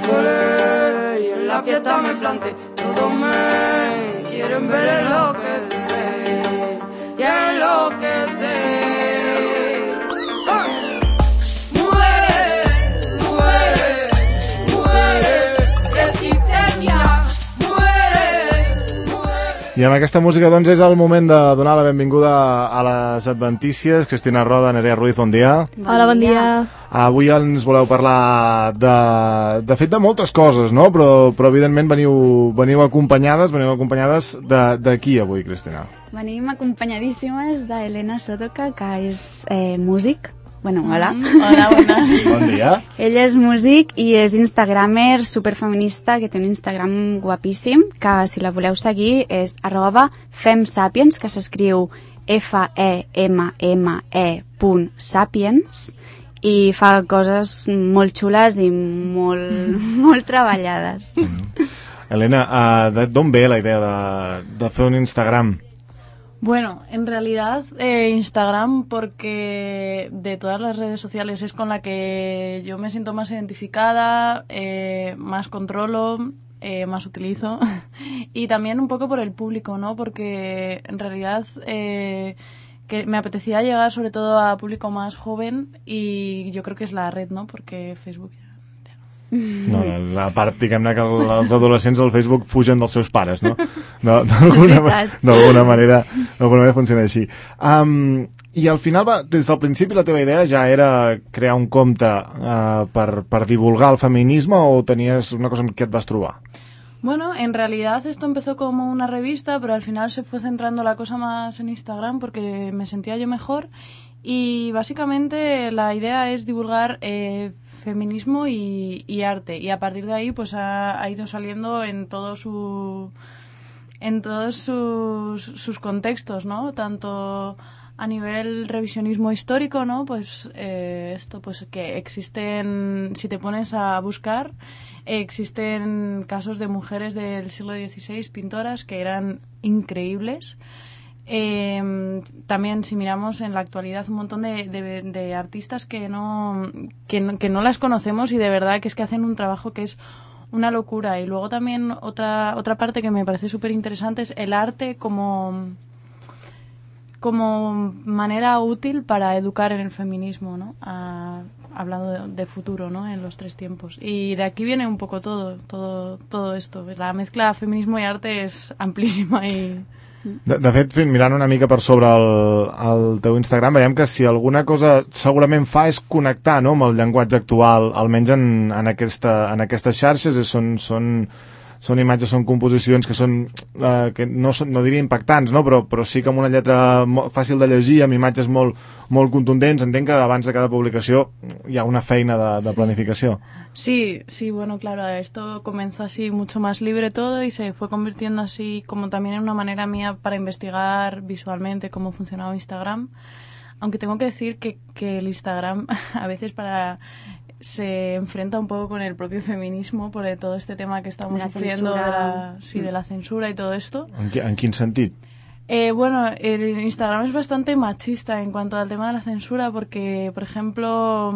cole y en la fiesta me planté. Todos me quieren ver en lo que sé, y en lo que sé. I amb aquesta música, doncs, és el moment de donar la benvinguda a les adventícies. Cristina Roda, Nerea Ruiz, bon dia. Hola, bon dia. Avui ens voleu parlar de fet de moltes coses, no? Però evidentment veniu acompanyades de qui avui, Cristina? Venim acompanyadíssimes d'Helena Sotoka, que és músic. Bueno, hola. Hola, buenas. Bon dia. Ell és músic i és instagramer superfeminista, que té un Instagram guapíssim, que si la voleu seguir és @femsapiens, que s'escriu FEMME.sapiens, i fa coses molt xules i molt treballades. Helena, d'on ve la idea de fer un Instagram? Bueno, en realidad Instagram, porque de todas las redes sociales es con la que yo me siento más identificada, más controlo, más utilizo y también un poco por el público, ¿no? Porque en realidad que me apetecía llegar sobre todo a público más joven y yo creo que es la red, ¿no? Porque Facebook... No, a part, diguem-ne que els adolescents al Facebook fugen dels seus pares, no? D'alguna manera funciona així. I al final, des del principi, la teva idea ja era crear un compte per divulgar el feminisme, o tenies una cosa en què et vas trobar? Bueno, en realidad esto empezó como una revista, pero al final se fue centrando la cosa más en Instagram porque me sentía yo mejor, y básicamente la idea es divulgar feminismo y arte, y a partir de ahí pues ha ido saliendo en todos sus contextos, ¿no? Tanto a nivel revisionismo histórico, ¿no? Pues esto, pues que existen, si te pones a buscar, existen casos de mujeres del siglo XVI, pintoras, que eran increíbles. También, si miramos en la actualidad, un montón de artistas que no las conocemos, y de verdad que es que hacen un trabajo que es una locura. Y luego también otra parte que me parece súper interesante es el arte como manera útil para educar en el feminismo, ¿no? Hablando de futuro, ¿no? En los tres tiempos. Y de aquí viene un poco todo esto. La mezcla feminismo y arte es amplísima y... De fet, mirant una mica per sobre el teu Instagram, veiem que si alguna cosa segurament fa és connectar, no?, amb el llenguatge actual, almenys en aquestes xarxes. Són imatges, són composicions que són que no diria impactants, no? Però sí que amb una lletra fàcil de llegir, amb imatges molt contundents. Entenc que abans de cada publicació hi ha una feina de planificació. Sí, bueno, claro, esto comenzó así mucho más libre todo y se fue convirtiendo así como también en una manera mía para investigar visualmente cómo funcionaba Instagram. Aunque tengo que decir que el Instagram a veces se enfrenta un poco con el propio feminismo por todo este tema que estamos sufriendo de la censura y todo esto. En quin sentit? Bueno, el Instagram es bastante machista en cuanto al tema de la censura, porque, por ejemplo,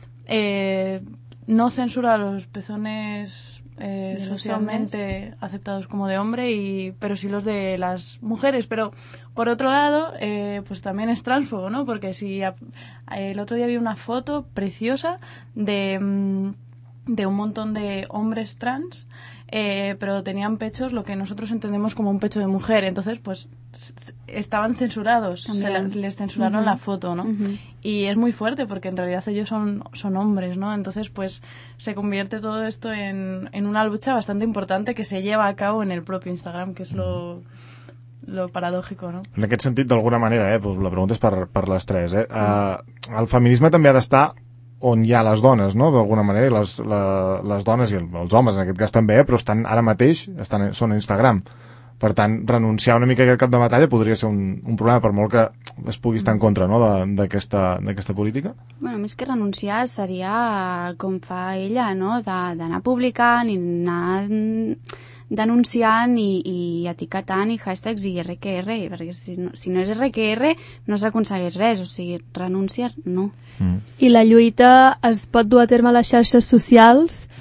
no censura los pezones socialmente aceptados como de hombre, pero sí los de las mujeres. Pero por otro lado, pues también es transfobo, ¿no? Porque el otro día vi una foto preciosa de un montón de hombres trans, pero tenían pechos, lo que nosotros entendemos como un pecho de mujer. Entonces, pues estaban censurados, les censuraron la foto, ¿no? Y es muy fuerte porque en realidad ellos son hombres, ¿no? Entonces, pues se convierte todo esto en una lucha bastante importante que se lleva a cabo en el propio Instagram, que es lo paradògico, no? En aquest sentit, d'alguna manera, pues la pregunta és per les tres, el feminisme també ha d'estar on hi ha les dones, no?, d'alguna manera, i les dones i els homes en aquest cas també, però ara mateix són a Instagram. Per tant, renunciar una mica a aquest cap de batalla podria ser un problema, per molt que es pugui estar en contra, no?, d'aquesta política. Bueno, més que renunciar seria com fa ella, no?, d'anar publicant i anar denunciant i etiquetant i hashtags i RQR, perquè si no és RQR no s'aconsegueix res, o sigui, renúncia no. I la lluita es pot dur a terme a les xarxes socials,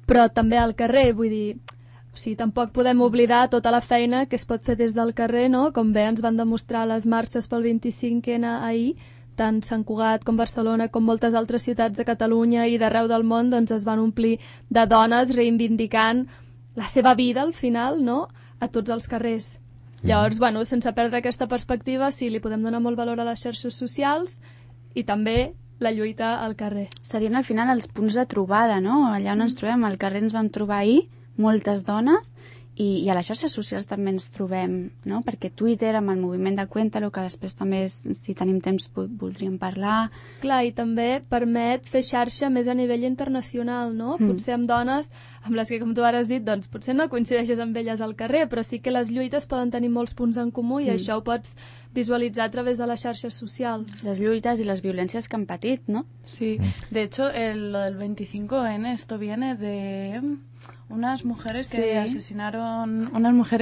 però també al carrer, vull dir, o sigui, tampoc podem oblidar tota la feina que es pot fer des del carrer, no? Com bé ens van demostrar les marxes pel 25N ahir, tant Sant Cugat com Barcelona com moltes altres ciutats de Catalunya i d'arreu del món, doncs es van omplir de dones reivindicant la seva vida al final, no?, a tots els carrers. Llavors, bueno, sense perdre aquesta perspectiva, sí, li podem donar molt valor a les xarxes socials i també la lluita al carrer. Serien al final els punts de trobada, no? Allà on ens trobem, al carrer ens vam trobar ahir moltes dones i a les xarxes socials també ens trobem, no? Perquè Twitter, amb el moviment de Cuéntalo, que després també, si tenim temps, voldríem parlar. Clar, i també permet fer xarxa més a nivell internacional, no? Potser amb dones amb les que, com tu ara has dit, doncs potser no coincideixes amb elles al carrer, però sí que les lluites poden tenir molts punts en comú i això ho pots visualitzar a través de les xarxes socials. Les lluites i les violències que han patit, no? Sí, de hecho, lo del 25N, esto viene de unas mujeres que asesinaron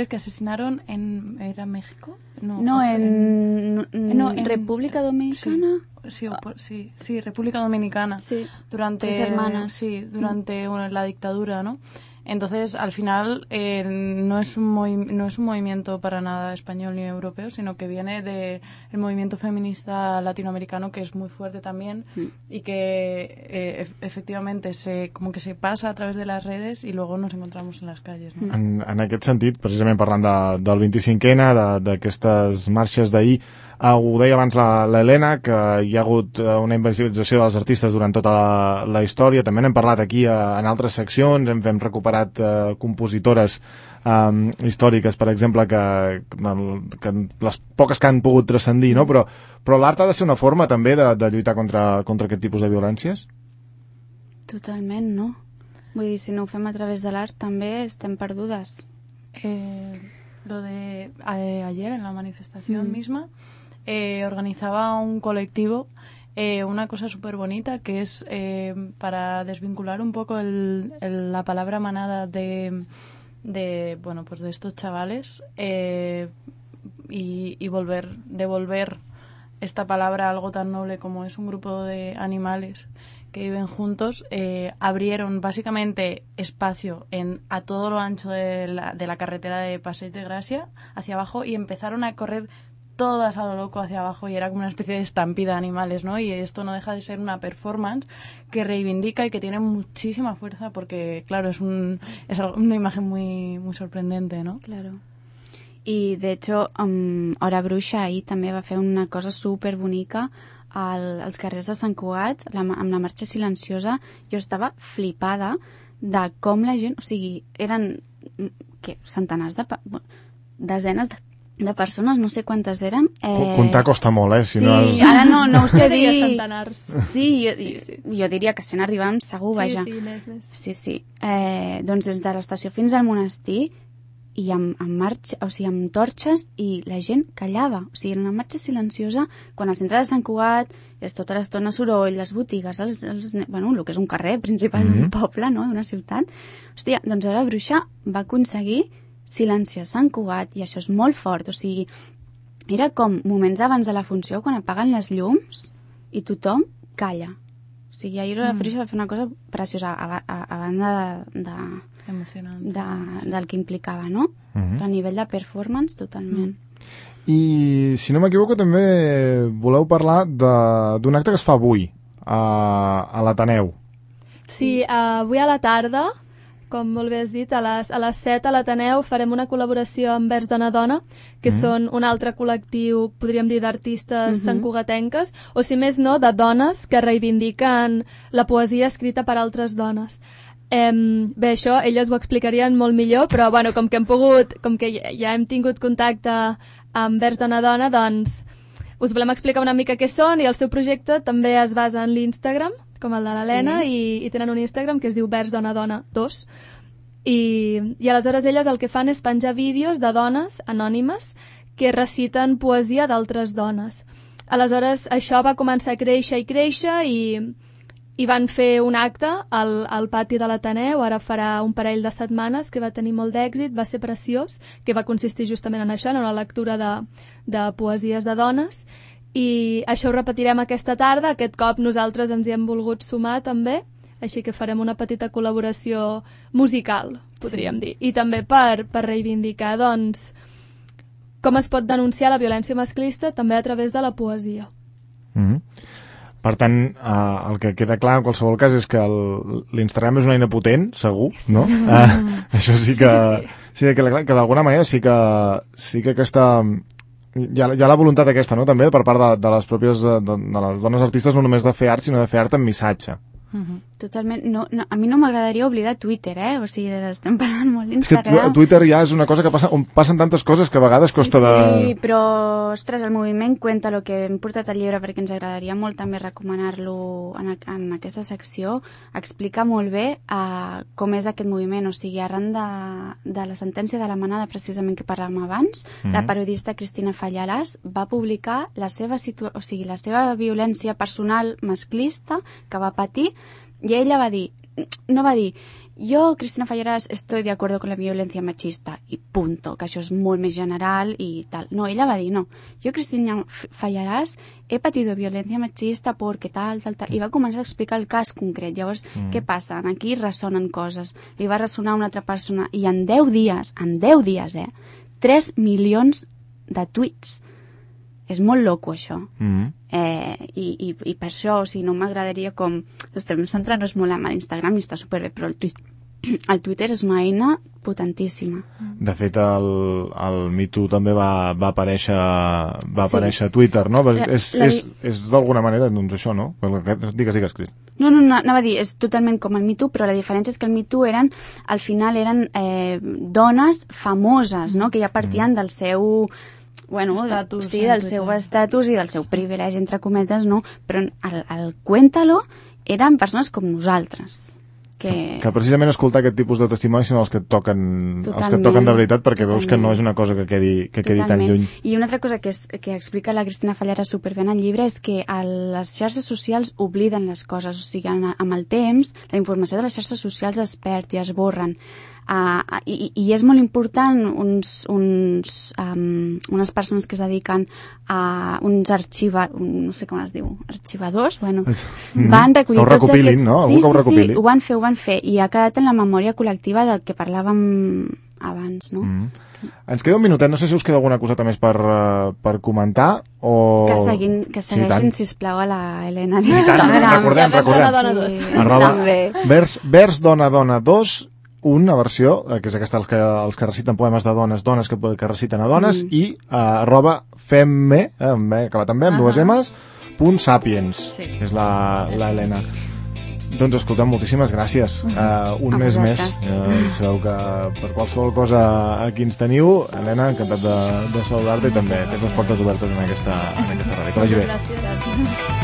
¿era México? No, en República Dominicana. Sí, República Dominicana. Sí, durante 3 hermanas. Sí, durante la dictadura, ¿no? Entonces, al final, no es un movimiento para nada español ni europeo, sino que viene del movimiento feminista latinoamericano, que es muy fuerte también y que efectivamente como que se pasa a través de las redes y luego nos encontramos en las calles, ¿no? En aquest sentit, precisament parlant del 25N, d'aquestes marxes d'ahir, ho deia abans l'Helena, que hi ha hagut una invisibilització dels artistes durant tota la història. També n'hem parlat aquí en altres seccions, hem recuperat compositores històriques, per exemple, que les poques que han pogut transcendir, no? Però l'art ha de ser una forma també de lluitar contra aquest tipus de violències? Totalment, no? Vull dir, si no ho fem a través de l'art també estem perdudes. Lo de ayer en la manifestación misma organizaba un colectivo una cosa súper bonita que es para desvincular un poco la palabra manada de estos chavales y devolver esta palabra a algo tan noble como es un grupo de animales que viven juntos. Abrieron básicamente espacio a todo lo ancho de la carretera de Passeig de Gràcia hacia abajo y empezaron a correr todas a lo loco hacia abajo y era como una especie de estampida de animales, ¿no? Y esto no deja de ser una performance que reivindica y que tiene muchísima fuerza porque, claro, es una imagen muy, muy sorprendente, ¿no? Claro. I, de hecho, Hora Bruixa ahir també va fer una cosa superbonica als carrers de Sant Cugat, amb la marxa silenciosa. Jo estava flipada de com la gent... O sigui, eren centenars desenes de persones, no sé quantes eren. Comptar costa molt, Si no és... ara no ho sé dir. Centenars. Sí, jo diria que 100 arribàvem segur, vaja. Sí, més. Sí. Doncs des de l'estació fins al monestir i amb marxa, o sigui, amb torxes i la gent callava. O sigui, era una marxa silenciosa quan al centre de Sant Cugat és tota l'estona soroll, les botigues, el que és un carrer principal d'un poble, no?, d'una ciutat. Hòstia, doncs Hora Bruixa va aconseguir silenciar Sant Cugat i això és molt fort. O sigui, era com moments abans de la funció quan apaguen les llums i tothom calla. O sigui, ahir Hora Bruixa va fer una cosa preciosa a banda del que implicava, no? A nivell de performance, totalment. I, si no m'equivoco, també voleu parlar d'un acte que es fa avui a l'Ateneu. Sí, avui a la tarda, com molt bé has dit, a les 7 a l'Ateneu farem una col·laboració amb Vers Dona Dona, que són un altre col·lectiu, podríem dir, d'artistes santcugatenques, o si més no, de dones que reivindiquen la poesia escrita per altres dones. Bé, això elles ho explicarien molt millor, però bueno, com que ja hem tingut contacte amb Vers Dona Dona, doncs us volem explicar una mica què són, i el seu projecte també es basa en l'Instagram, com el de l'Helena, i tenen un Instagram que es diu Vers Dona Dona 2, i aleshores elles el que fan és penjar vídeos de dones anònimes que reciten poesia d'altres dones. Aleshores això va començar a créixer i van fer un acte al pati de l'Ateneu, ara farà un parell de setmanes, que va tenir molt d'èxit, va ser preciós, que va consistir justament en això, en una lectura de poesies de dones, i això ho repetirem aquesta tarda. Aquest cop nosaltres ens hi hem volgut sumar també així que farem una petita col·laboració musical, podríem dir. I també per reivindicar, doncs, com es pot denunciar la violència masclista també a través de la poesia. Per tant, el que queda clar en qualsevol cas és que l'Instagram és una eina potent, segur, no? Això sí que queda clar, que d'alguna manera sí que aquesta... Hi ha la voluntat aquesta, no?, també, per part de les pròpies de les dones artistes, no només de fer art, sinó de fer art amb missatge. Totalment. No, a mi no m'agradaria oblidar Twitter, O sigui, estem parlant molt d'Instagram. És que Twitter ja és una cosa que passa, on passen tantes coses que a vegades costa de... Sí, però, ostres, el moviment Cuenta, lo que hem portat al llibre, perquè ens agradaria molt també recomanar-lo en aquesta secció, explica molt bé com és aquest moviment. O sigui, arran de la sentència de la manada, precisament que parlàvem abans, la periodista Cristina Fallarás va publicar la seva violència personal masclista que va patir. Y ella no va a decir, yo, Cristina Fallarás, estoy de acuerdo con la violencia machista, y punto, que això és molt més general y tal. No, ella va dir, no, yo, Cristina Fallarás, he patido violencia machista porque tal, i va començar a explicar el cas concret. Llavors, què passa? Aquí ressonen coses. Li va ressonar una altra persona, i en 10 dies, 3 milions de tuits. És molt loco, això. I per això, o sigui, no m'agradaria com... Estem centrant-nos molt en l'Instagram i està superbé, però el Twitter és una eina potentíssima. De fet, el Me Too també va aparèixer a Twitter, no? És d'alguna manera, doncs, això, no? Digues, Cris. No, anava a dir, és totalment com el Me Too, però la diferència és que el Me Too al final eren dones famoses, no?, que ja partien del seu... estatus, del seu estatus i del seu privilegi, entre cometes, no? Però el Cuéntalo eren persones com nosaltres. Que precisament escoltar aquest tipus de testimonis són els que et toquen de veritat, perquè veus que no és una cosa que quedi tan lluny. I una altra cosa que explica la Cristina Fallarás superbé en el llibre és que les xarxes socials obliden les coses, o sigui, amb el temps la informació de les xarxes socials es perd i es borren. I és molt important unes persones que es dediquen a uns no sé com es diu, arxivadors, van recollir tots aquests... No? Sí, ho van fer, i ha quedat en la memòria col·lectiva del que parlàvem abans, no? Ens queda un minutet, no sé si us queda alguna coseta més per comentar o... Que segueixin, sisplau, a la Helena a l'Instagram. Recordem. Versdonadona2, una versió, que és aquesta, els que reciten poemes de dones que reciten a dones, i @femme, acabat amb amb 2 M's, .sapiens, és la Helena. Doncs escoltem, moltíssimes gràcies. Un mes més. Sabeu que per qualsevol cosa aquí ens teniu. Helena, encantat de saludar-te, i també tens les portes obertes en aquesta ràdio. Que vagi bé. Gràcies.